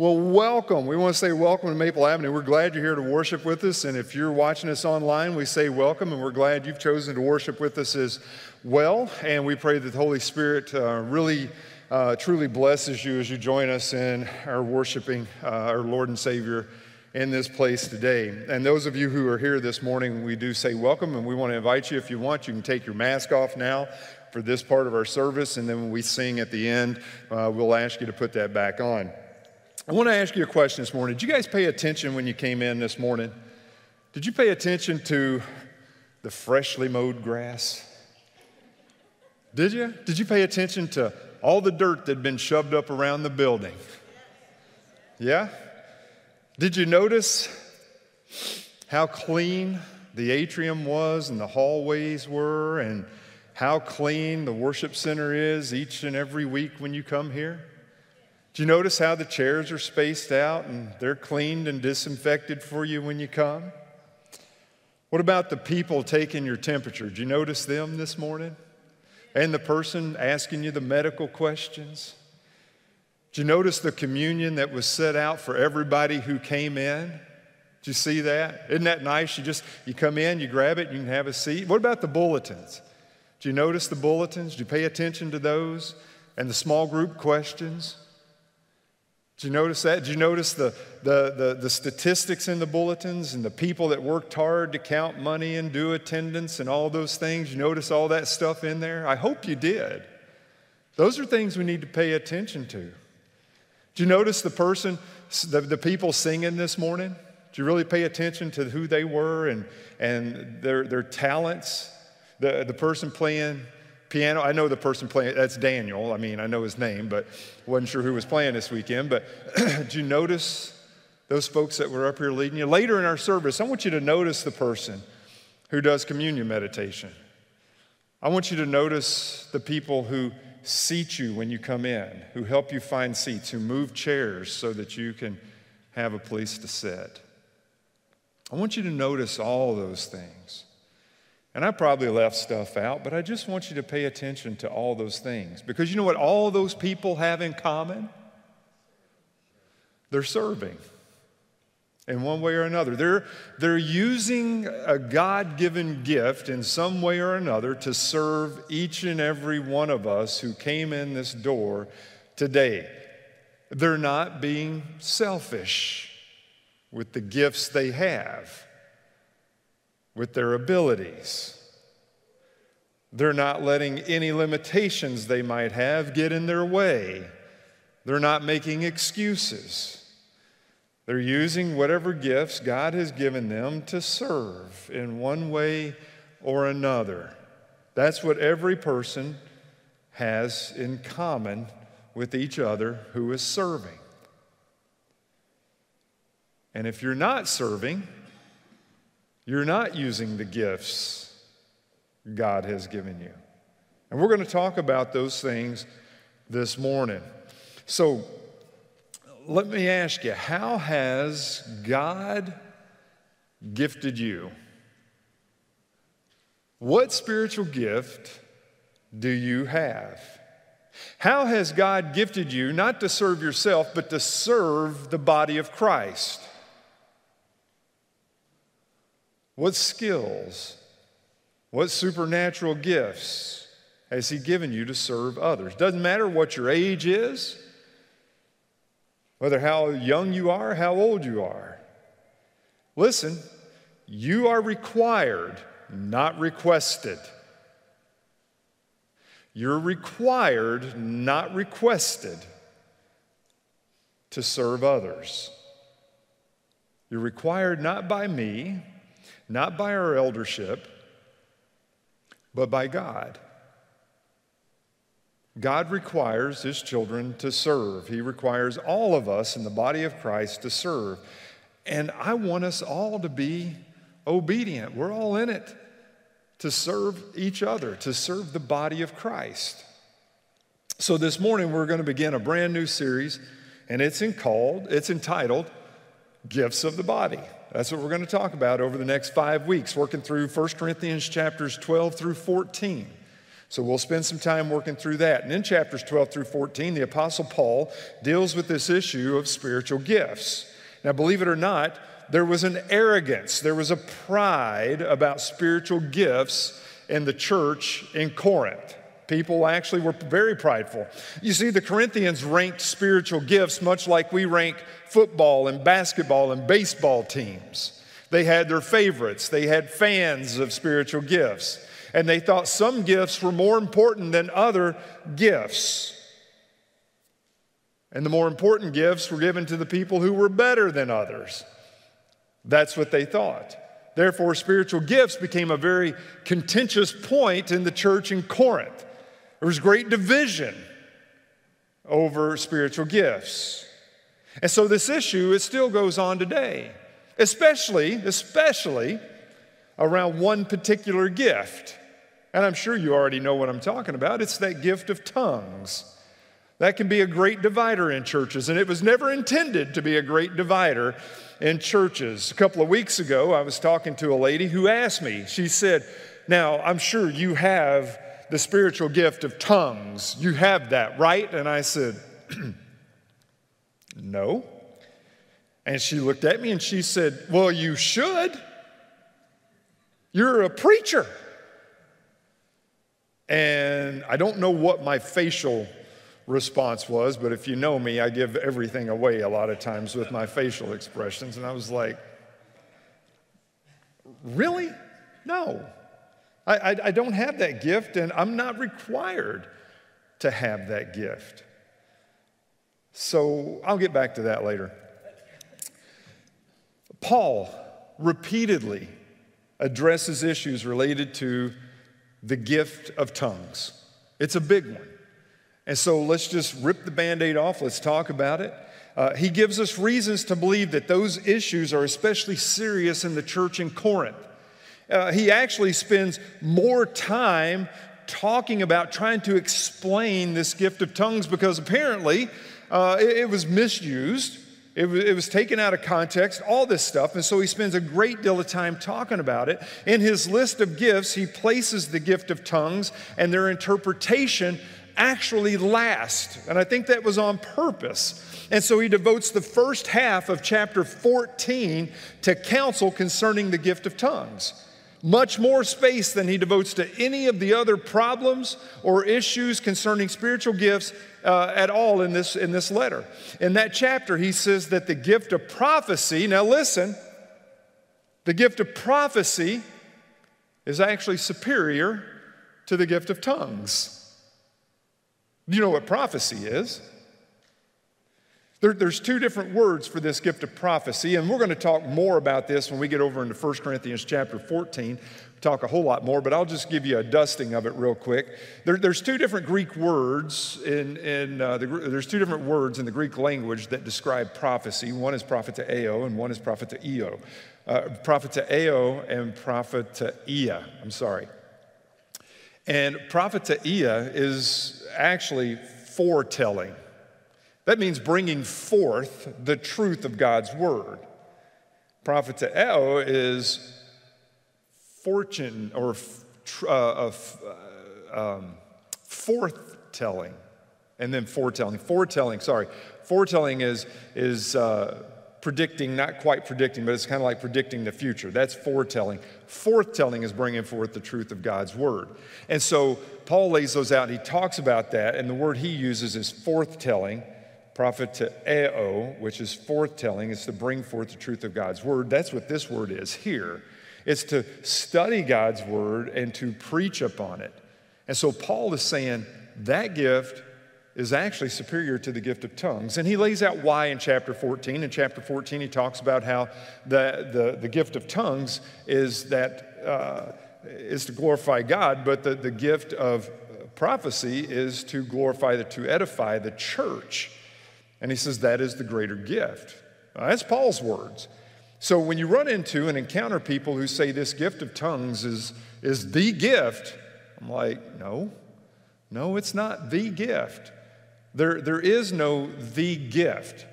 Well, welcome. We want to say welcome to Maple Avenue. We're glad you're here to worship with us. And if you're watching us online, we say welcome, and we're glad you've chosen to worship with us as well. And we pray that the Holy Spirit really, truly blesses you as you join us in our worshiping our Lord and Savior in this place today. And those of you who are here this morning, we do say welcome, and we want to invite you, if you want, you can take your mask off now for this part of our service. And then when we sing at the end, we'll ask you to put that back on. I want to ask you a question this morning. Did you guys pay attention when you came in this morning? Did you pay attention to the freshly mowed grass? Did you? Did you pay attention to all the dirt that had been shoved up around the building? Yeah? Did you notice how clean the atrium was and the hallways were, and how clean the worship center is each and every week when you come here? Do you notice how the chairs are spaced out and they're cleaned and disinfected for you when you come? What about the people taking your temperature? Did you notice them this morning? And the person asking you the medical questions? Did you notice the communion that was set out for everybody who came in? Did you see that? Isn't that nice? You come in, you grab it, you can have a seat. What about the bulletins? Did you notice the bulletins? Did you pay attention to those? And the small group questions? Did you notice that? Did you notice the statistics in the bulletins and the people that worked hard to count money and do attendance and all those things? You notice all that stuff in there? I hope you did. Those are things we need to pay attention to. Did you notice the people singing this morning? Did you really pay attention to who they were and their talents? The person playing piano, I know the person playing, that's Daniel. I mean, I know his name, but wasn't sure who was playing this weekend. But did you notice those folks that were up here leading you? Later in our service, I want you to notice the person who does communion meditation. I want you to notice the people who seat you when you come in, who help you find seats, who move chairs so that you can have a place to sit. I want you to notice all those things. And I probably left stuff out, but I just want you to pay attention to all those things. Because you know what all those people have in common? They're serving in one way or another. They're using a God-given gift in some way or another to serve each and every one of us who came in this door today. They're not being selfish with the gifts they have, with their abilities. They're not letting any limitations they might have get in their way. They're not making excuses. They're using whatever gifts God has given them to serve in one way or another. That's what every person has in common with each other who is serving. And if you're not serving, you're not using the gifts God has given you. And we're going to talk about those things this morning. So let me ask you, how has God gifted you? What spiritual gift do you have? How has God gifted you not to serve yourself, but to serve the body of Christ? What skills, what supernatural gifts has He given you to serve others? Doesn't matter what your age is, whether how young you are, how old you are. Listen, you are required, not requested. You're required, not requested, to serve others. You're required not by me, not by our eldership, but by God. God requires His children to serve. He requires all of us in the body of Christ to serve. And I want us all to be obedient. We're all in it to serve each other, to serve the body of Christ. So this morning we're going to begin a brand new series, and it's entitled Gifts of the Body. That's what we're going to talk about over the next 5 weeks, working through 1 Corinthians chapters 12 through 14. So we'll spend some time working through that. And in chapters 12 through 14, the Apostle Paul deals with this issue of spiritual gifts. Now, believe it or not, there was an arrogance, there was a pride about spiritual gifts in the church in Corinth. People actually were very prideful. You see, the Corinthians ranked spiritual gifts much like we rank football and basketball and baseball teams. They had their favorites. They had fans of spiritual gifts. And they thought some gifts were more important than other gifts. And the more important gifts were given to the people who were better than others. That's what they thought. Therefore, spiritual gifts became a very contentious point in the church in Corinth. There was great division over spiritual gifts. And so this issue, it still goes on today, especially around one particular gift. And I'm sure you already know what I'm talking about. It's that gift of tongues. That can be a great divider in churches, and it was never intended to be a great divider in churches. A couple of weeks ago, I was talking to a lady who asked me, she said, "Now, I'm sure you have the spiritual gift of tongues. You have that, right?" And I said, "No." And she looked at me and she said, "Well, you should. You're a preacher." And I don't know what my facial response was, but if you know me, I give everything away a lot of times with my facial expressions. And I was like, "Really? No. I don't have that gift, and I'm not required to have that gift." So I'll get back to that later. Paul repeatedly addresses issues related to the gift of tongues. It's a big one. And so let's just rip the Band-Aid off. Let's talk about it. He gives us reasons to believe that those issues are especially serious in the church in Corinth. He actually spends more time talking about trying to explain this gift of tongues because apparently it was misused. It was taken out of context, all this stuff, and so he spends a great deal of time talking about it. In his list of gifts, he places the gift of tongues and their interpretation actually last, and I think that was on purpose. And so he devotes the first half of chapter 14 to counsel concerning the gift of tongues. Much more space than he devotes to any of the other problems or issues concerning spiritual gifts at all in this letter. In that chapter, he says that the gift of prophecy, now listen, the gift of prophecy is actually superior to the gift of tongues. Do you know what prophecy is? There's two different words for this gift of prophecy, and we're going to talk more about this when we get over into 1 Corinthians chapter 14. We'll talk a whole lot more, but I'll just give you a dusting of it real quick. There's two different Greek words there's two different words in the Greek language that describe prophecy. One is propheteo, and one is propheteo. Propheteo and propheteia. I'm sorry. And propheteia is actually foretelling. That means bringing forth the truth of God's word. Propheteo is fortune or forthtelling, and then foretelling. Foretelling is predicting, not quite predicting, but it's kind of like predicting the future. That's foretelling. Forthtelling is bringing forth the truth of God's word. And so Paul lays those out. He talks about that, and the word he uses is forthtelling. Propheteo, which is forthtelling, is to bring forth the truth of God's word. That's what this word is here. It's to study God's word and to preach upon it. And so Paul is saying that gift is actually superior to the gift of tongues. And he lays out why in chapter 14. In chapter 14, he talks about how the gift of tongues is to glorify God, but the gift of prophecy is to edify the church. And he says that is the greater gift. That's Paul's words. So when you run into and encounter people who say this gift of tongues is the gift, I'm like, no, it's not the gift. There is no the gift.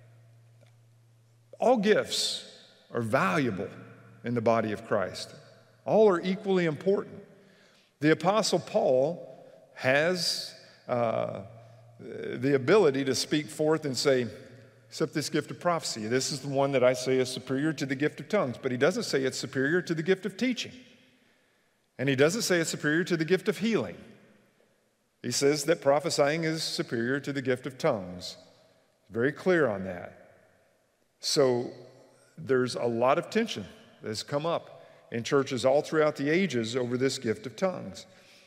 All gifts are valuable in the body of Christ. All are equally important. The Apostle Paul has the ability to speak forth and say, except this gift of prophecy. This is the one that I say is superior to the gift of tongues. But he doesn't say it's superior to the gift of teaching. And he doesn't say it's superior to the gift of healing. He says that prophesying is superior to the gift of tongues. Very clear on that. So there's a lot of tension that has come up in churches all throughout the ages over this gift of tongues.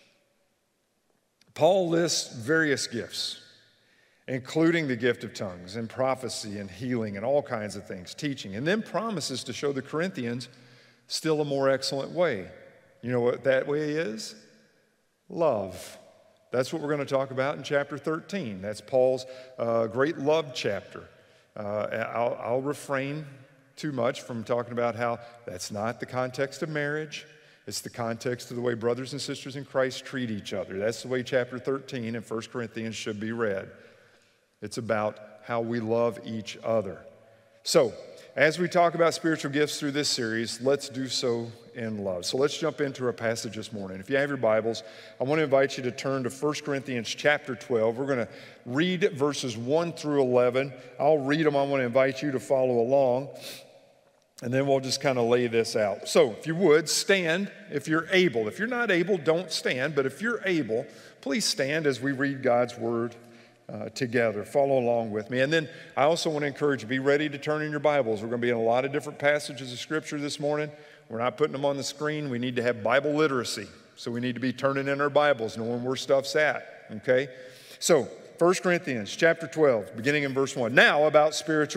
Paul lists various gifts, including the gift of tongues and prophecy and healing and all kinds of things, teaching, and then promises to show the Corinthians still a more excellent way. You know what that way is? Love. That's what we're going to talk about in chapter 13. That's Paul's great love chapter. I'll refrain too much from talking about how that's not the context of marriage. It's the context of the way brothers and sisters in Christ treat each other. That's the way chapter 13 in 1 Corinthians should be read. It's about how we love each other. So, as we talk about spiritual gifts through this series, let's do so in love. So let's jump into our passage this morning. If you have your Bibles, I want to invite you to turn to 1 Corinthians chapter 12. We're going to read verses 1 through 11. I'll read them. I want to invite you to follow along. And then we'll just kind of lay this out. So if you would, stand if you're able. If you're not able, don't stand. But if you're able, please stand as we read God's word together. Follow along with me. And then I also want to encourage you, be ready to turn in your Bibles. We're going to be in a lot of different passages of Scripture this morning. We're not putting them on the screen. We need to have Bible literacy. So we need to be turning in our Bibles, knowing where stuff's at. Okay? So 1 Corinthians chapter 12, beginning in verse 1. Now about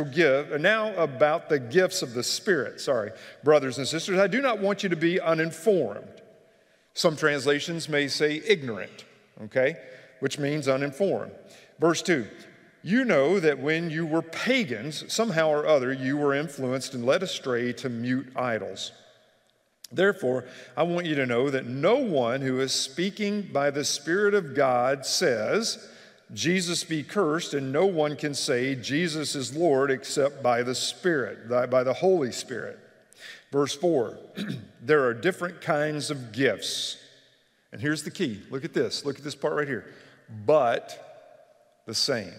the gifts of the Spirit. Brothers and sisters, I do not want you to be uninformed. Some translations may say ignorant, okay, which means uninformed. Verse 2, you know that when you were pagans, somehow or other you were influenced and led astray to mute idols. Therefore, I want you to know that no one who is speaking by the Spirit of God says, Jesus be cursed, and no one can say Jesus is Lord except by the Spirit, by the Holy Spirit. Verse 4, there are different kinds of gifts. And here's the key. Look at this part right here. But the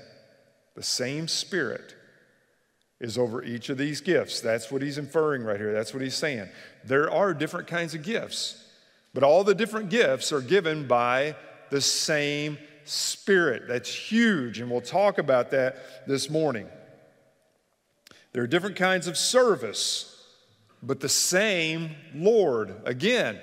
same Spirit is over each of these gifts. That's what he's inferring right here. That's what he's saying. There are different kinds of gifts, but all the different gifts are given by the same Spirit. That's huge, and we'll talk about that this morning. There are different kinds of service, but the same Lord. Again,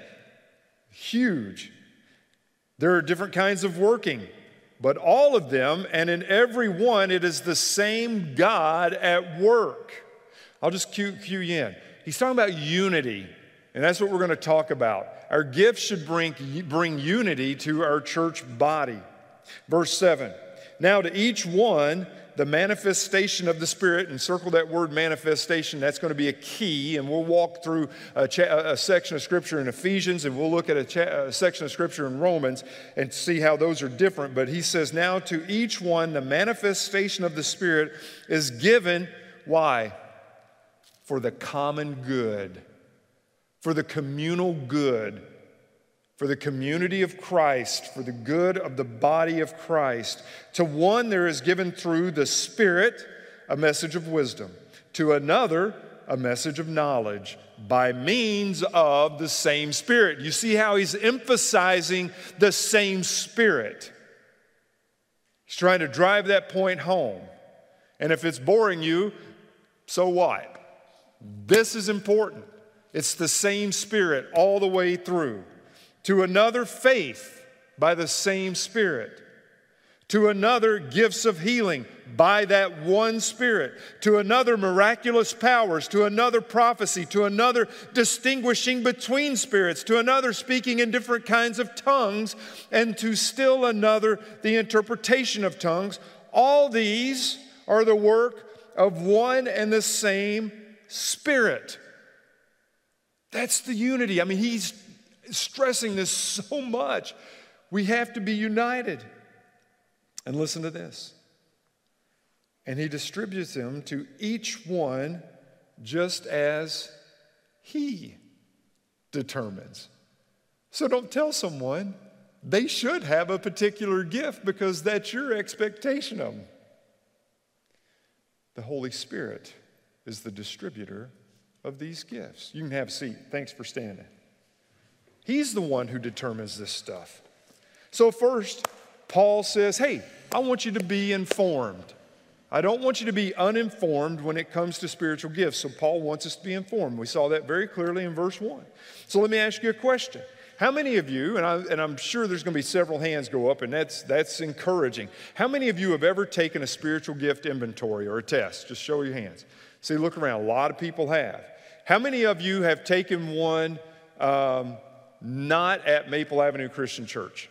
huge. There are different kinds of working, but all of them, and in every one, it is the same God at work. I'll just cue you in. He's talking about unity, and that's what we're going to talk about. Our gifts should bring unity to our church body. Verse 7, now to each one, the manifestation of the Spirit, and circle that word manifestation, that's going to be a key, and we'll walk through a section of Scripture in Ephesians, and we'll look at a section of Scripture in Romans and see how those are different. But he says, now to each one, the manifestation of the Spirit is given, why? For the common good, for the communal good, for the community of Christ, for the good of the body of Christ. To one there is given through the Spirit a message of wisdom, to another a message of knowledge by means of the same Spirit. You see how he's emphasizing the same Spirit. He's trying to drive that point home. And if it's boring you, so what? This is important. It's the same Spirit all the way through. To another, faith by the same Spirit. To another, gifts of healing by that one Spirit. To another, miraculous powers. To another, prophecy. To another, distinguishing between spirits. To another, speaking in different kinds of tongues. And to still another, the interpretation of tongues. All these are the work of one and the same Spirit. That's the unity. I mean, he's stressing this so much. We have to be united. And listen to this. And he distributes them to each one just as he determines. So don't tell someone they should have a particular gift because that's your expectation of them. The Holy Spirit is the distributor of these gifts. You can have a seat. Thanks for standing. He's the one who determines this stuff. So first, Paul says, hey, I want you to be informed. I don't want you to be uninformed when it comes to spiritual gifts. So Paul wants us to be informed. We saw that very clearly in verse 1. So let me ask you a question. How many of you, and I'm sure there's going to be several hands go up, and that's encouraging. How many of you have ever taken a spiritual gift inventory or a test? Just show your hands. See, look around. A lot of people have. How many of you have taken one not at Maple Avenue Christian Church?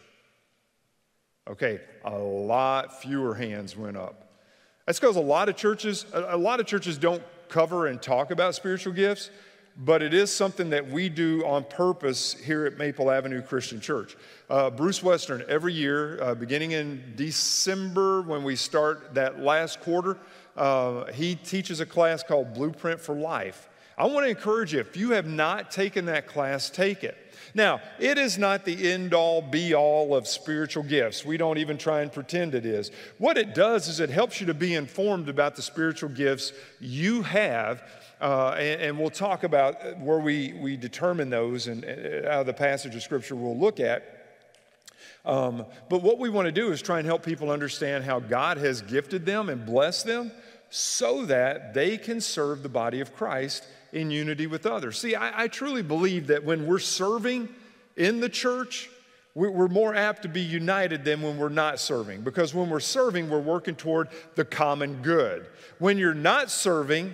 Okay, a lot fewer hands went up. That's because a lot of churches don't cover and talk about spiritual gifts, but it is something that we do on purpose here at Maple Avenue Christian Church. Bruce Western, every year, beginning in December when we start that last quarter, he teaches a class called Blueprint for Life. I want to encourage you, if you have not taken that class, take it. Now, it is not the end-all, be-all of spiritual gifts. We don't even try and pretend it is. What it does is it helps you to be informed about the spiritual gifts you have, and we'll talk about where we determine those and out of the passage of Scripture we'll look at. But what we want to do is try and help people understand how God has gifted them and blessed them so that they can serve the body of Christ in unity with others. See, I truly believe that when we're serving in the church, we're more apt to be united than when we're not serving. Because when we're serving, we're working toward the common good. When you're not serving,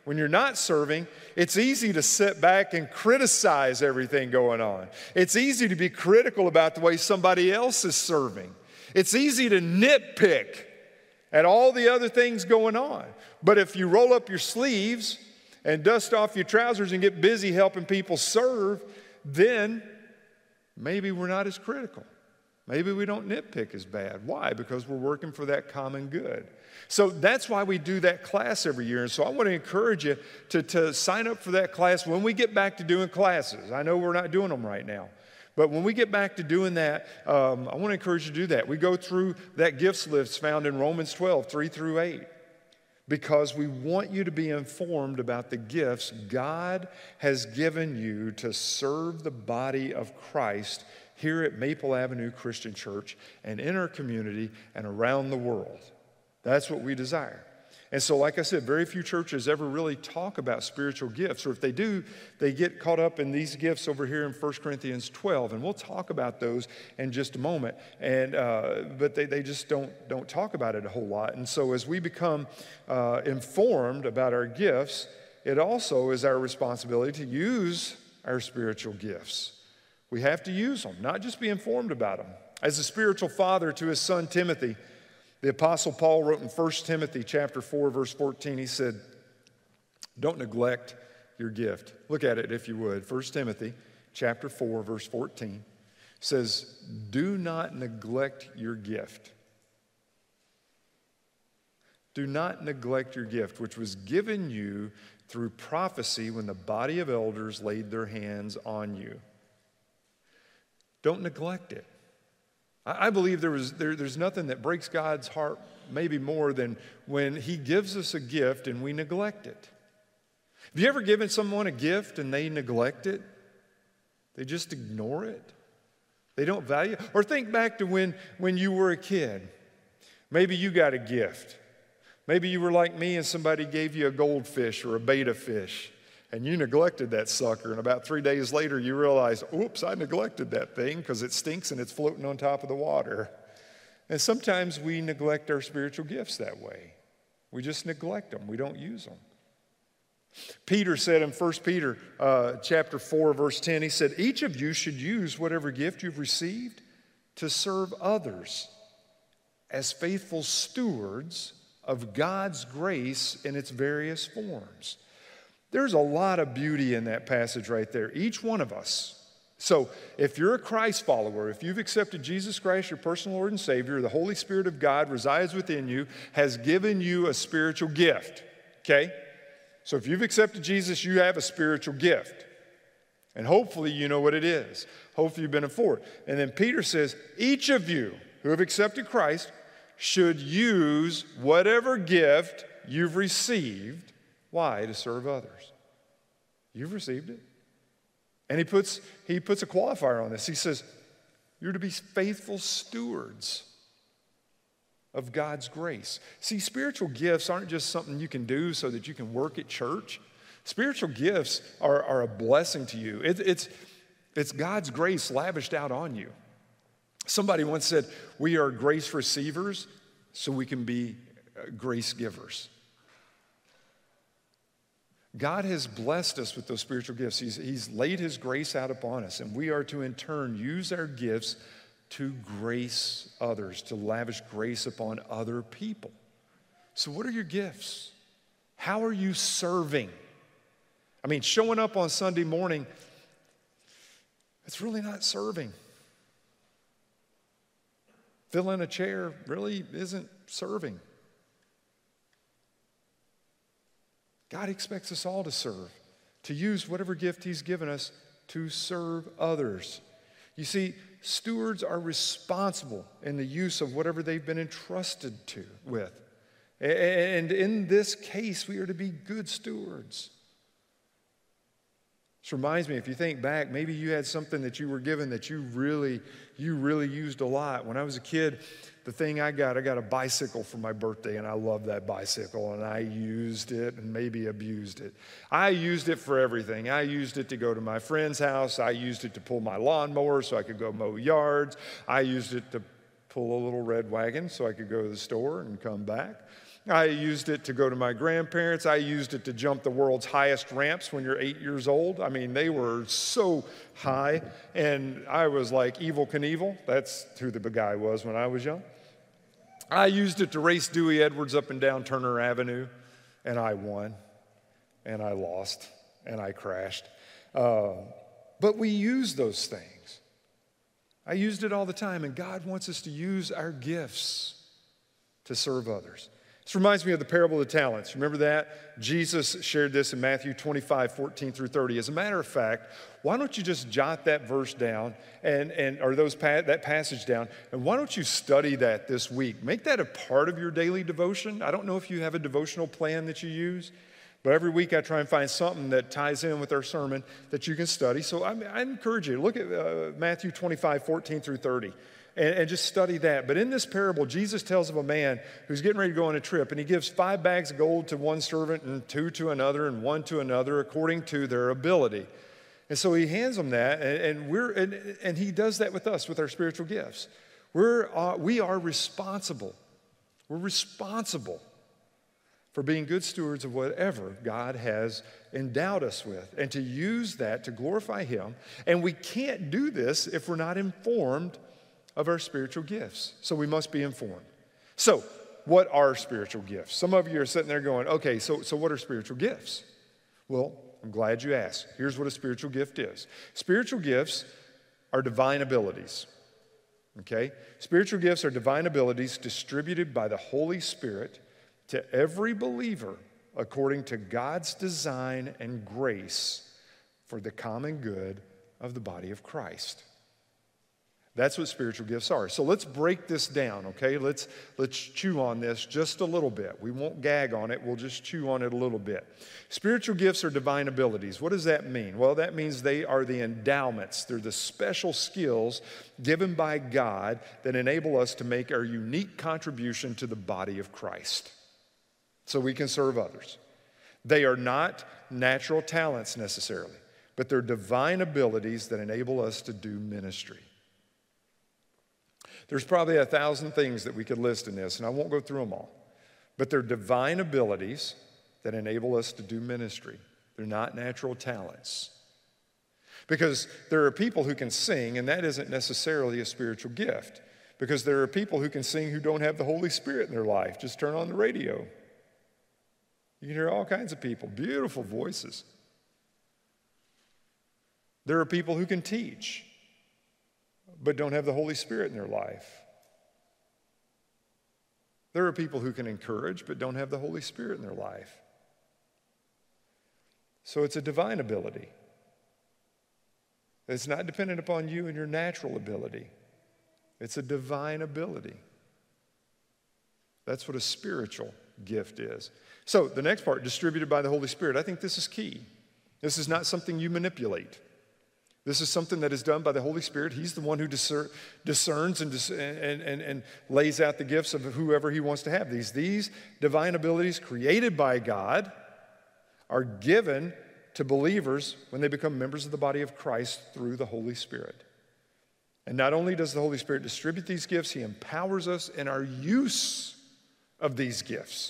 it's easy to sit back and criticize everything going on. It's easy to be critical about the way somebody else is serving. It's easy to nitpick at all the other things going on. But if you roll up your sleeves and dust off your trousers and get busy helping people serve, then maybe we're not as critical. Maybe we don't nitpick as bad. Why? Because we're working for that common good. So that's why we do that class every year. And so I want to encourage you to sign up for that class when we get back to doing classes. I know we're not doing them right now. But when we get back to doing that, I want to encourage you to do that. We go through that gifts list found in Romans 12, 3 through 8. Because we want you to be informed about the gifts God has given you to serve the body of Christ here at Maple Avenue Christian Church and in our community and around the world. That's what we desire. And so, like I said, very few churches ever really talk about spiritual gifts, or if they do, they get caught up in these gifts over here in 1 Corinthians 12, and we'll talk about those in just a moment. And but they just don't talk about it a whole lot. And so, as we become informed about our gifts, it also is our responsibility to use our spiritual gifts. We have to use them, not just be informed about them. As a spiritual father to his son Timothy, the Apostle Paul wrote in 1 Timothy chapter 4, verse 14, he said, don't neglect your gift. Look at it if you would. 1 Timothy chapter 4, verse 14 says, do not neglect your gift. Do not neglect your gift, which was given you through prophecy when the body of elders laid their hands on you. Don't neglect it. I believe there's nothing that breaks God's heart maybe more than when he gives us a gift and we neglect it. Have you ever given someone a gift and they neglect it? They just ignore it? They don't value it? Or think back to when you were a kid. Maybe you got a gift. Maybe you were like me and somebody gave you a goldfish or a betta fish. And you neglected that sucker, and about 3 days later you realize, oops, I neglected that thing because it stinks and it's floating on top of the water. And sometimes we neglect our spiritual gifts that way. We just neglect them. We don't use them. Peter said in 1 Peter chapter 4, verse 10, he said, each of you should use whatever gift you've received to serve others as faithful stewards of God's grace in its various forms. There's a lot of beauty in that passage right there. Each one of us. So if you're a Christ follower, if you've accepted Jesus Christ, your personal Lord and Savior, the Holy Spirit of God resides within you, has given you a spiritual gift. Okay? So if you've accepted Jesus, you have a spiritual gift. And hopefully you know what it is. Hopefully you've been informed. And then Peter says, each of you who have accepted Christ should use whatever gift you've received. Why? To serve others. You've received it. And he puts a qualifier on this. He says, you're to be faithful stewards of God's grace. See, spiritual gifts aren't just something you can do so that you can work at church. Spiritual gifts are a blessing to you. It's God's grace lavished out on you. Somebody once said, we are grace receivers so we can be grace givers. God has blessed us with those spiritual gifts. He's laid his grace out upon us, and we are to in turn use our gifts to grace others, to lavish grace upon other people. So what are your gifts? How are you serving? I mean, showing up on Sunday morning, it's really not serving. Filling a chair really isn't serving. God expects us all to serve, to use whatever gift he's given us to serve others. You see, stewards are responsible in the use of whatever they've been entrusted with. And in this case, we are to be good stewards. This reminds me, if you think back, maybe you had something that you were given that you really used a lot. When I was a kid, the thing I got a bicycle for my birthday, and I loved that bicycle, and I used it and maybe abused it. I used it for everything. I used it to go to my friend's house. I used it to pull my lawnmower so I could go mow yards. I used it to pull a little red wagon so I could go to the store and come back. I used it to go to my grandparents. I used it to jump the world's highest ramps when you're 8 years old. I mean, they were so high, and I was like Evel Knievel. That's who the guy was when I was young. I used it to race Dewey Edwards up and down Turner Avenue, and I won, and I lost, and I crashed. But we use those things. I used it all the time, and God wants us to use our gifts to serve others. This reminds me of the parable of the talents. Remember that? Jesus shared this in Matthew 25, 14 through 30. As a matter of fact, why don't you just jot that verse down or that passage down, and why don't you study that this week? Make that a part of your daily devotion. I don't know if you have a devotional plan that you use, but every week I try and find something that ties in with our sermon that you can study. So I encourage you to look at Matthew 25, 14 through 30. And just study that. But in this parable, Jesus tells of a man who's getting ready to go on a trip, and he gives 5 bags of gold to one servant and 2 to another and 1 to another according to their ability. And so he hands them that, and he does that with us, with our spiritual gifts. We are responsible. We're responsible for being good stewards of whatever God has endowed us with, and to use that to glorify him. And we can't do this if we're not informed of our spiritual gifts. So we must be informed. So what are spiritual gifts? Some of you are sitting there going, okay, so what are spiritual gifts? Well, I'm glad you asked. Here's what a spiritual gift is. Spiritual gifts are divine abilities. Okay? Spiritual gifts are divine abilities distributed by the Holy Spirit to every believer according to God's design and grace for the common good of the body of Christ. That's what spiritual gifts are. So let's break this down, okay? Let's chew on this just a little bit. We won't gag on it. We'll just chew on it a little bit. Spiritual gifts are divine abilities. What does that mean? Well, that means they are the endowments. They're the special skills given by God that enable us to make our unique contribution to the body of Christ so we can serve others. They are not natural talents necessarily, but they're divine abilities that enable us to do ministry. There's probably 1,000 things that we could list in this, and I won't go through them all. But they're divine abilities that enable us to do ministry. They're not natural talents. Because there are people who can sing, and that isn't necessarily a spiritual gift. Because there are people who can sing who don't have the Holy Spirit in their life. Just turn on the radio. You can hear all kinds of people, beautiful voices. There are people who can teach, but don't have the Holy Spirit in their life. There are people who can encourage, but don't have the Holy Spirit in their life. So it's a divine ability. It's not dependent upon you and your natural ability. It's a divine ability. That's what a spiritual gift is. So the next part, distributed by the Holy Spirit. I think this is key. This is not something you manipulate. This is something that is done by the Holy Spirit. He's the one who discerns and lays out the gifts of whoever he wants to have. These divine abilities created by God are given to believers when they become members of the body of Christ through the Holy Spirit. And not only does the Holy Spirit distribute these gifts, he empowers us in our use of these gifts.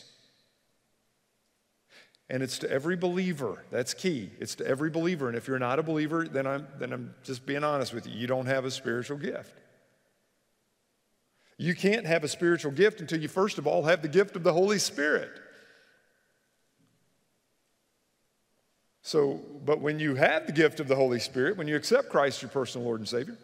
And it's to every believer. That's key. It's to every believer. And if you're not a believer, then I'm just being honest with you. You don't have a spiritual gift. You can't have a spiritual gift until you first of all have the gift of the Holy Spirit. But when you have the gift of the Holy Spirit, when you accept Christ your personal Lord and Savior,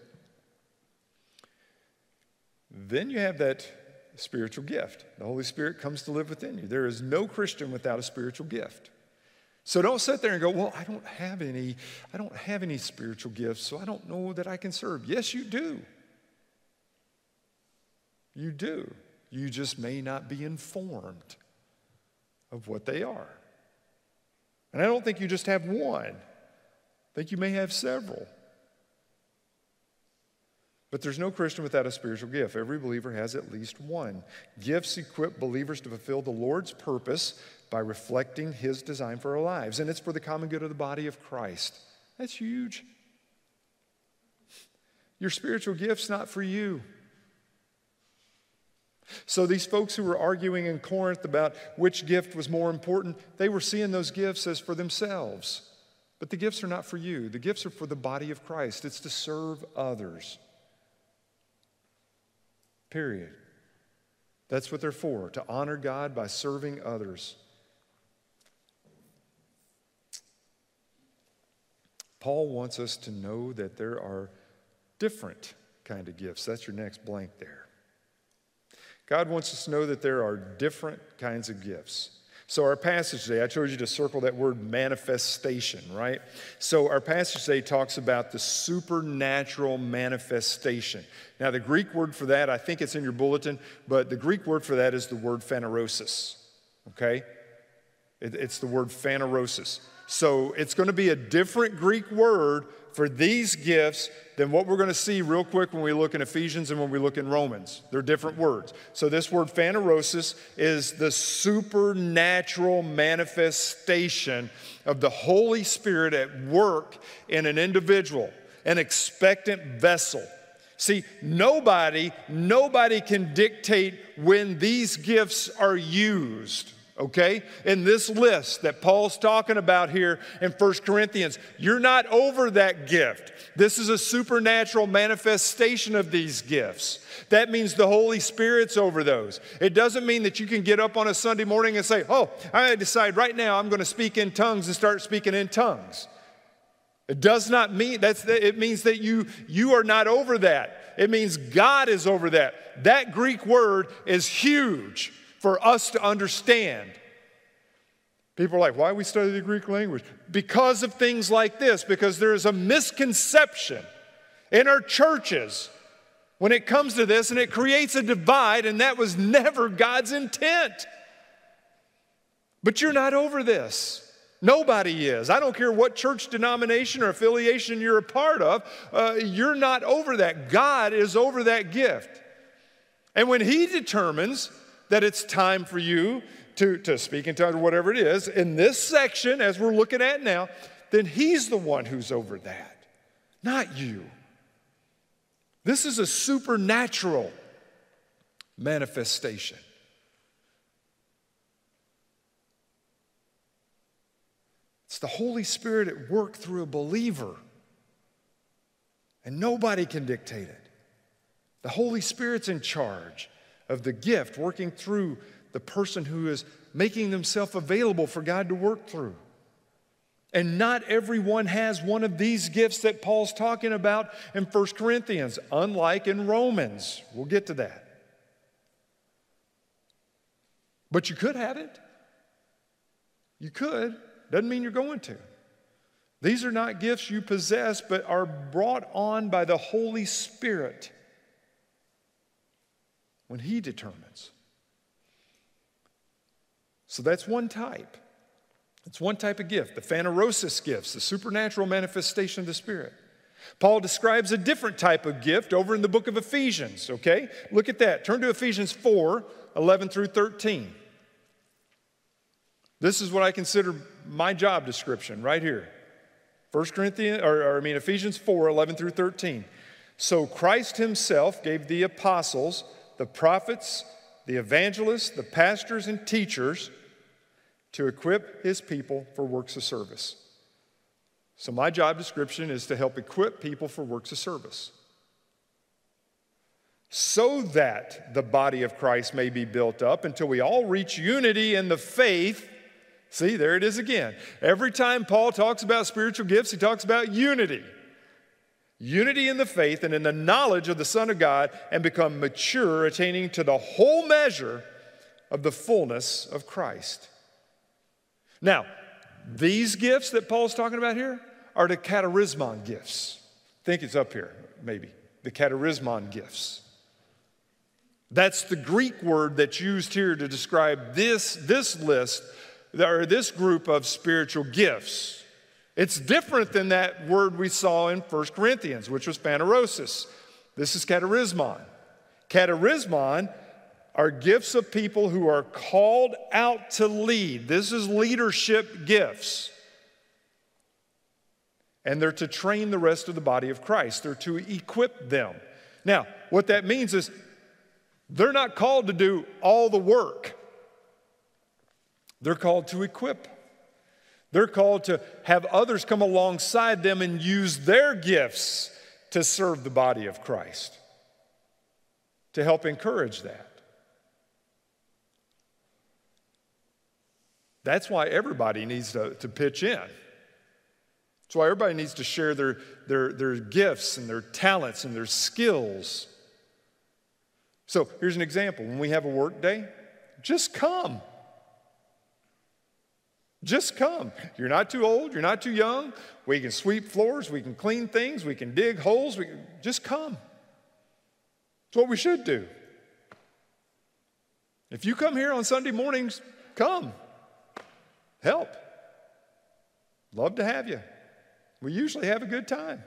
then you have that spiritual gift. The Holy Spirit comes to live within you. There is no Christian without a spiritual gift. So don't sit there and go, well, I don't have any spiritual gifts, so I don't know that I can serve. Yes, you do. You do. You just may not be informed of what they are. And I don't think you just have one. I think you may have several. But there's no Christian without a spiritual gift. Every believer has at least one. Gifts equip believers to fulfill the Lord's purpose by reflecting his design for our lives. And it's for the common good of the body of Christ. That's huge. Your spiritual gift's not for you. So these folks who were arguing in Corinth about which gift was more important, they were seeing those gifts as for themselves. But the gifts are not for you. The gifts are for the body of Christ. It's to serve others. Period. That's what they're for, to honor God by serving others. Paul wants us to know that there are different kind of gifts. That's your next blank there. God wants us to know that there are different kinds of gifts. So our passage today, I told you to circle that word manifestation, right? So our passage today talks about the supernatural manifestation. Now the Greek word for that, I think it's in your bulletin, but the Greek word for that is the word phanerosis, okay? It's the word phanerosis. So it's going to be a different Greek word for these gifts than what we're going to see real quick when we look in Ephesians and when we look in Romans. They're different words. So this word phanerosis is the supernatural manifestation of the Holy Spirit at work in an individual, an expectant vessel. See, nobody can dictate when these gifts are used. Okay? In this list that Paul's talking about here in 1 Corinthians, you're not over that gift. This is a supernatural manifestation of these gifts. That means the Holy Spirit's over those. It doesn't mean that you can get up on a Sunday morning and say, oh, I decide right now I'm going to speak in tongues and start speaking in tongues. It does not mean, it means that you are not over that. It means God is over that. That Greek word is huge for us to understand. People are like, why we study the Greek language? Because of things like this, because there is a misconception in our churches when it comes to this, and it creates a divide, and that was never God's intent. But you're not over this. Nobody is. I don't care what church denomination or affiliation you're a part of, you're not over that. God is over that gift. And when he determines that it's time for you to speak in tongues or whatever it is, in this section, as we're looking at now, then he's the one who's over that, not you. This is a supernatural manifestation. It's the Holy Spirit at work through a believer, and nobody can dictate it. The Holy Spirit's in charge of the gift, working through the person who is making themselves available for God to work through. And not everyone has one of these gifts that Paul's talking about in 1 Corinthians, unlike in Romans. We'll get to that. But you could have it. You could. Doesn't mean you're going to. These are not gifts you possess, but are brought on by the Holy Spirit when He determines. So that's one type. It's one type of gift, the phanerosis gifts, the supernatural manifestation of the Spirit. Paul describes a different type of gift over in the book of Ephesians, okay? Look at that. Turn to Ephesians 4, 11 through 13. This is what I consider my job description right here. Ephesians 4, 11 through 13. So Christ Himself gave the apostles, the prophets, the evangelists, the pastors, and teachers to equip His people for works of service. So my job description is to help equip people for works of service, so that the body of Christ may be built up until we all reach unity in the faith. See, there it is again. Every time Paul talks about spiritual gifts, he talks about unity. Unity in the faith and in the knowledge of the Son of God, and become mature, attaining to the whole measure of the fullness of Christ. Now, these gifts that Paul's talking about here are the charismon gifts. I think it's up here, maybe. The charismon gifts. That's the Greek word that's used here to describe this list, or this group of spiritual gifts. It's different than that word we saw in 1 Corinthians, which was phanerosis. This is charismon. Charismon are gifts of people who are called out to lead. This is leadership gifts. And they're to train the rest of the body of Christ. They're to equip them. Now, what that means is they're not called to do all the work. They're called to equip. They're called to have others come alongside them and use their gifts to serve the body of Christ, to help encourage that. That's why everybody needs to pitch in. That's why everybody needs to share their gifts and their talents and their skills. So here's an example. When we have a work day, just come. Just come. You're not too old. You're not too young. We can sweep floors. We can clean things. We can dig holes. Just come. It's what we should do. If you come here on Sunday mornings, come. Help. Love to have you. We usually have a good time.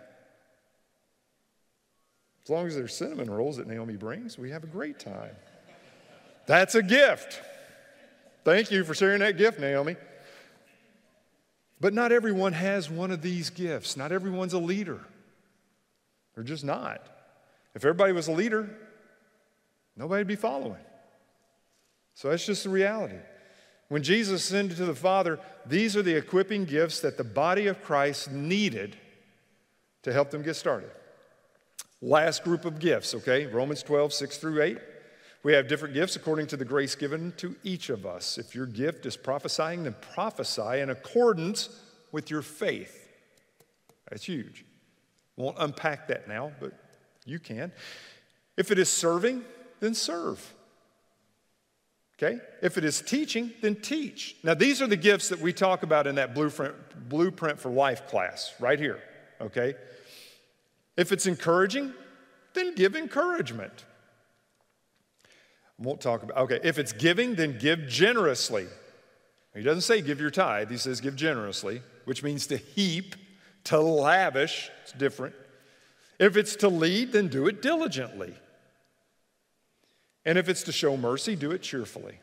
As long as there's cinnamon rolls that Naomi brings, we have a great time. That's a gift. Thank you for sharing that gift, Naomi. But not everyone has one of these gifts. Not everyone's a leader. They're just not. If everybody was a leader, nobody'd be following. So that's just the reality. When Jesus ascended to the Father, these are the equipping gifts that the body of Christ needed to help them get started. Last group of gifts, okay? Romans 12, 6 through 8. We have different gifts according to the grace given to each of us. If your gift is prophesying, then prophesy in accordance with your faith. That's huge. Won't unpack that now, but you can. If it is serving, then serve. Okay? If it is teaching, then teach. Now, these are the gifts that we talk about in that Blueprint for Life class right here. Okay? If it's encouraging, then give encouragement. I won't talk about, okay, if it's giving, then give generously. He doesn't say give your tithe, he says give generously, which means to heap, to lavish. It's different. If it's to lead, then do it diligently. And if it's to show mercy, do it cheerfully.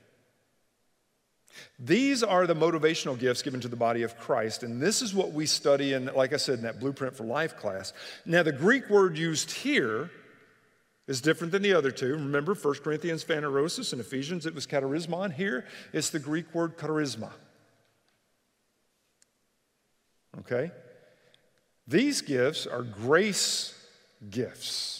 These are the motivational gifts given to the body of Christ, and this is what we study in, like I said, in that Blueprint for Life class. Now, the Greek word used here is different than the other two. Remember, 1 Corinthians, phanerosis, and Ephesians, it was charismon. Here, it's the Greek word charisma. Okay? These gifts are grace gifts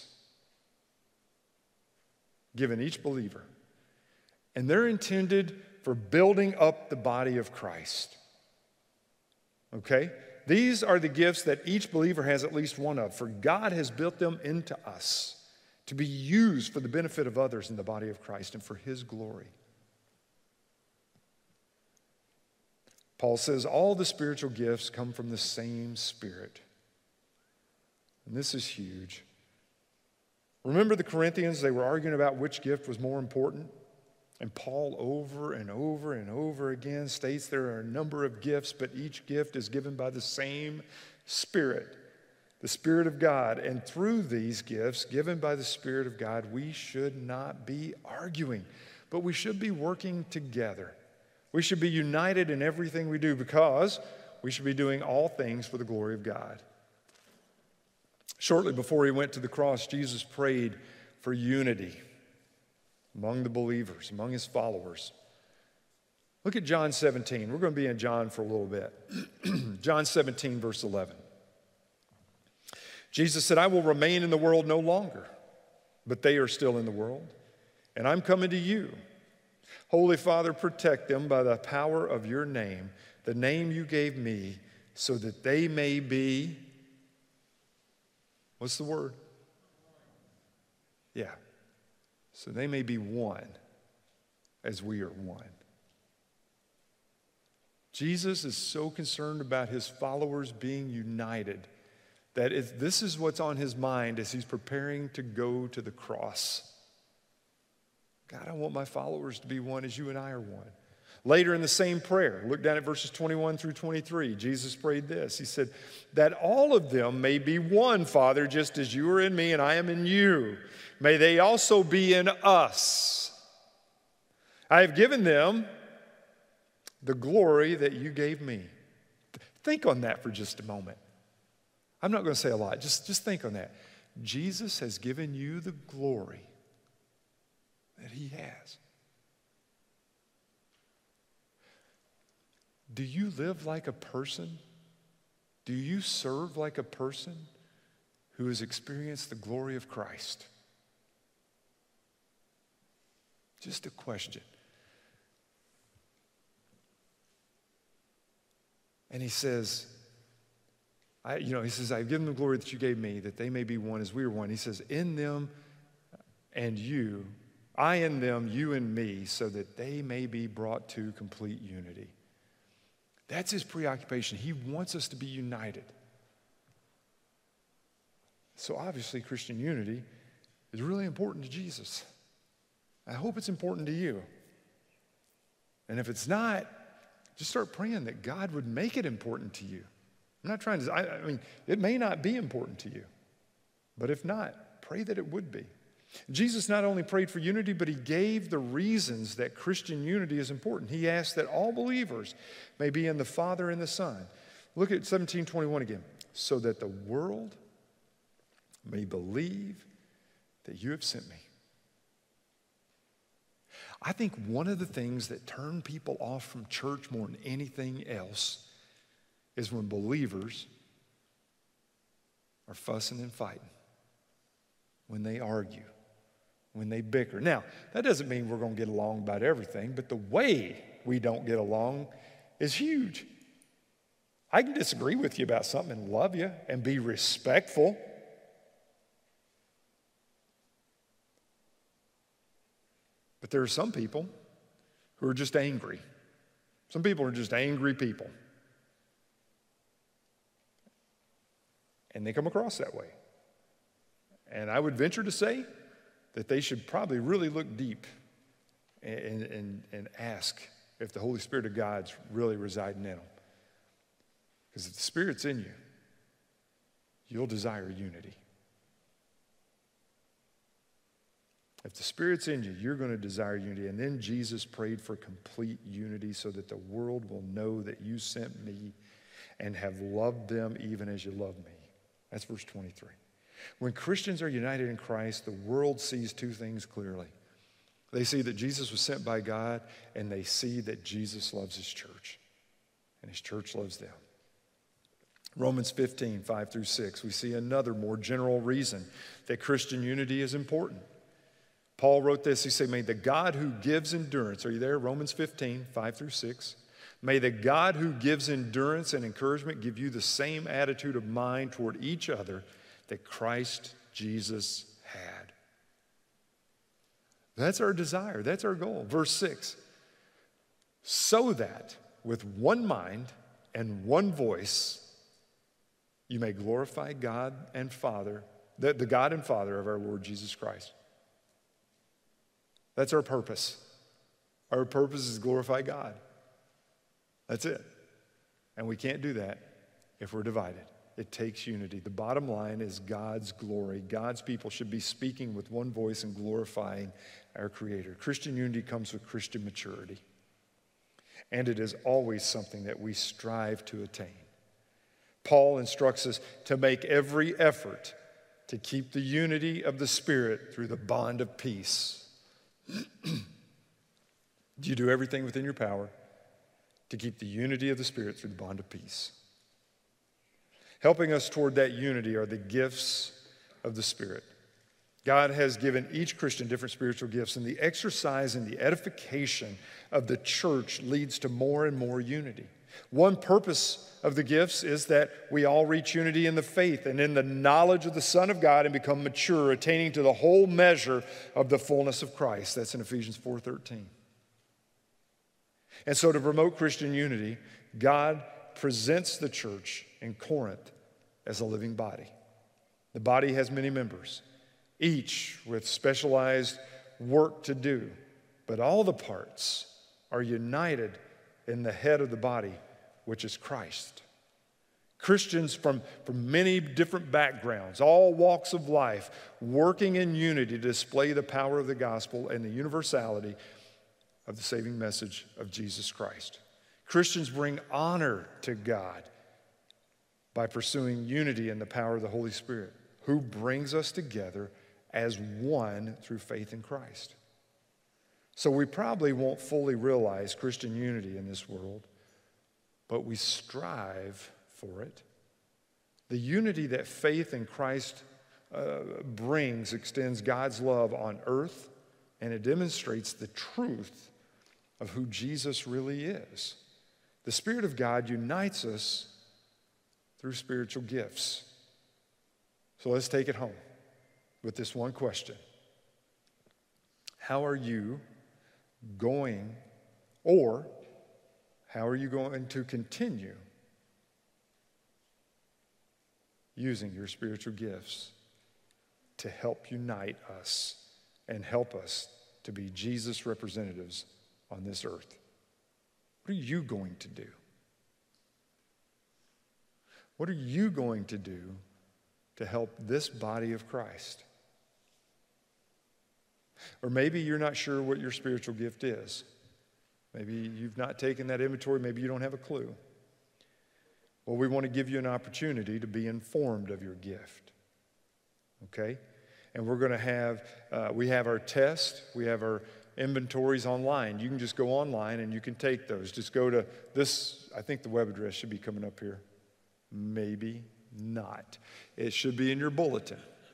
given each believer. And they're intended for building up the body of Christ. Okay? These are the gifts that each believer has at least one of, for God has built them into us to be used for the benefit of others in the body of Christ and for His glory. Paul says all the spiritual gifts come from the same Spirit. And this is huge. Remember the Corinthians, they were arguing about which gift was more important? And Paul over and over and over again states there are a number of gifts, but each gift is given by the same Spirit, the Spirit of God. And through these gifts given by the Spirit of God, we should not be arguing, but we should be working together. We should be united in everything we do because we should be doing all things for the glory of God. Shortly before he went to the cross, Jesus prayed for unity among the believers, among his followers. Look at John 17. We're going to be in John for a little bit. John 17, verse 11. Jesus said, I will remain in the world no longer, but they are still in the world, and I'm coming to you. Holy Father, protect them by the power of your name, the name you gave me, so that they may be, what's the word? Yeah. So they may be one as we are one. Jesus is so concerned about his followers being united that this is what's on his mind as he's preparing to go to the cross. God, I want my followers to be one as you and I are one. Later in the same prayer, look down at verses 21 through 23. Jesus prayed this. He said, that all of them may be one, Father, just as you are in me and I am in you. May they also be in us. I have given them the glory that you gave me. Think on that for just a moment. I'm not going to say a lot. Just think on that. Jesus has given you the glory that he has. Do you live like a person? Do you serve like a person who has experienced the glory of Christ? Just a question. And he says, I've given them the glory that you gave me, that they may be one as we are one. He says, in them and you, I in them, you in me, so that they may be brought to complete unity. That's his preoccupation. He wants us to be united. So obviously Christian unity is really important to Jesus. I hope it's important to you. And if it's not, just start praying that God would make it important to you. I'm not trying to, it may not be important to you. But if not, pray that it would be. Jesus not only prayed for unity, but he gave the reasons that Christian unity is important. He asked that all believers may be in the Father and the Son. Look at 17:21 again. So that the world may believe that you have sent me. I think one of the things that turn people off from church more than anything else is when believers are fussing and fighting, when they argue, when they bicker. Now, that doesn't mean we're going to get along about everything, but the way we don't get along is huge. I can disagree with you about something and love you and be respectful. But there are some people who are just angry. Some people are just angry people. And they come across that way. And I would venture to say that they should probably really look deep and ask if the Holy Spirit of God's really residing in them. Because if the Spirit's in you, you'll desire unity. If the Spirit's in you, you're going to desire unity. And then Jesus prayed for complete unity so that the world will know that you sent me and have loved them even as you love me. That's verse 23. When Christians are united in Christ, the world sees two things clearly. They see that Jesus was sent by God, and they see that Jesus loves his church, and his church loves them. Romans 15, 5 through 6, we see another more general reason that Christian unity is important. Paul wrote this, he said, may the God who gives endurance, are you there? Romans 15, 5 through 6. May the God who gives endurance and encouragement give you the same attitude of mind toward each other that Christ Jesus had. That's our desire. That's our goal. Verse 6, so that with one mind and one voice, you may glorify God and Father, the God and Father of our Lord Jesus Christ. That's our purpose. Our purpose is to glorify God. That's it. And we can't do that if we're divided. It takes unity. The bottom line is God's glory. God's people should be speaking with one voice and glorifying our Creator. Christian unity comes with Christian maturity. And it is always something that we strive to attain. Paul instructs us to make every effort to keep the unity of the Spirit through the bond of peace. Do you do everything within your power to keep the unity of the Spirit through the bond of peace? Helping us toward that unity are the gifts of the Spirit. God has given each Christian different spiritual gifts, and the exercise and the edification of the church leads to more and more unity. One purpose of the gifts is that we all reach unity in the faith and in the knowledge of the Son of God and become mature, attaining to the whole measure of the fullness of Christ. That's in Ephesians 4:13. And so to promote Christian unity, God presents the church in Corinth as a living body. The body has many members, each with specialized work to do, but all the parts are united in the head of the body, which is Christ. Christians from many different backgrounds, all walks of life, working in unity to display the power of the gospel and the universality of the saving message of Jesus Christ. Christians bring honor to God by pursuing unity in the power of the Holy Spirit, who brings us together as one through faith in Christ. So we probably won't fully realize Christian unity in this world, but we strive for it. The unity that faith in Christ brings extends God's love on earth, and it demonstrates the truth of who Jesus really is. The Spirit of God unites us through spiritual gifts. So let's take it home with this one question. How are you going, or how are you going to continue using your spiritual gifts to help unite us and help us to be Jesus representatives on this earth? What are you going to do? What are you going to do to help this body of Christ? Or maybe you're not sure what your spiritual gift is. Maybe you've not taken that inventory. Maybe you don't have a clue. Well, we want to give you an opportunity to be informed of your gift. Okay? And we're going to have, we have our test, we have our inventories online. You can just go online and you can take those. Just go to this, I think the web address should be coming up here. Maybe not. It should be in your bulletin.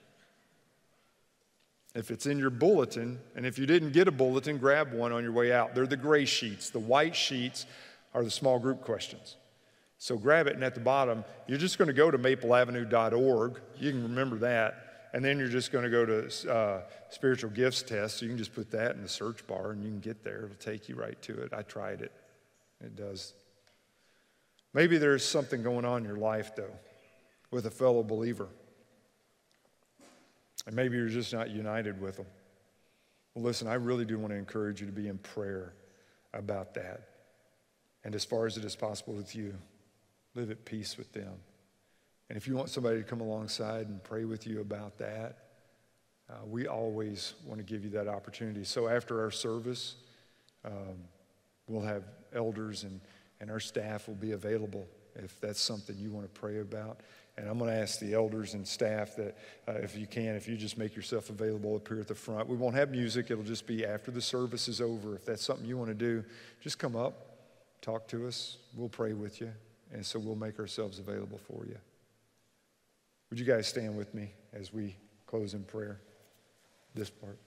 If it's in your bulletin, and if you didn't get a bulletin, grab one on your way out. They're the gray sheets. The white sheets are the small group questions. So grab it, and at the bottom, you're just going to go to mapleavenue.org. You can remember that. And then you're just going to go to spiritual gifts test. So you can just put that in the search bar, and you can get there. It'll take you right to it. I tried it. It does. Maybe there's something going on in your life, though, with a fellow believer. And maybe you're just not united with them. Well, listen, I really do want to encourage you to be in prayer about that. And as far as it is possible with you, live at peace with them. And if you want somebody to come alongside and pray with you about that, we always want to give you that opportunity. So after our service, we'll have elders and our staff will be available if that's something you want to pray about. And I'm going to ask the elders and staff that if you just make yourself available up here at the front. We won't have music. It'll just be after the service is over. If that's something you want to do, just come up, talk to us. We'll pray with you. And so we'll make ourselves available for you. Would you guys stand with me as we close in prayer? This part.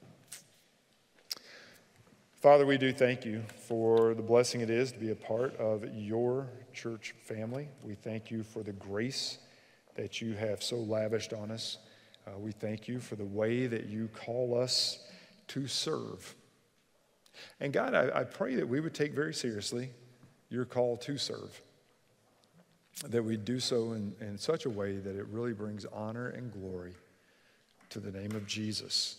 Father, we do thank you for the blessing it is to be a part of your church family. We thank you for the grace that you have so lavished on us. We thank you for the way that you call us to serve. And God, I pray that we would take very seriously your call to serve, that we do so in such a way that it really brings honor and glory to the name of Jesus.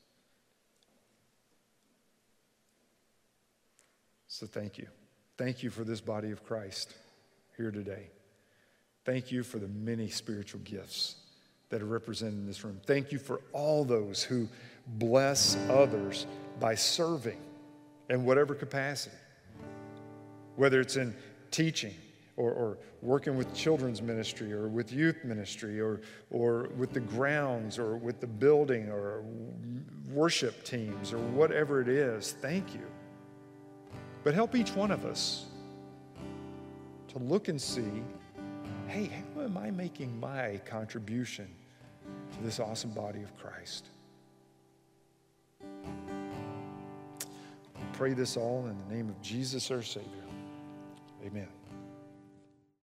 So thank you. Thank you for this body of Christ here today. Thank you for the many spiritual gifts that are represented in this room. Thank you for all those who bless others by serving in whatever capacity, whether it's in teaching or working with children's ministry or with youth ministry or with the grounds or with the building or worship teams or whatever it is. Thank you. But help each one of us to look and see, hey, how am I making my contribution to this awesome body of Christ? We pray this all in the name of Jesus, our Savior. Amen.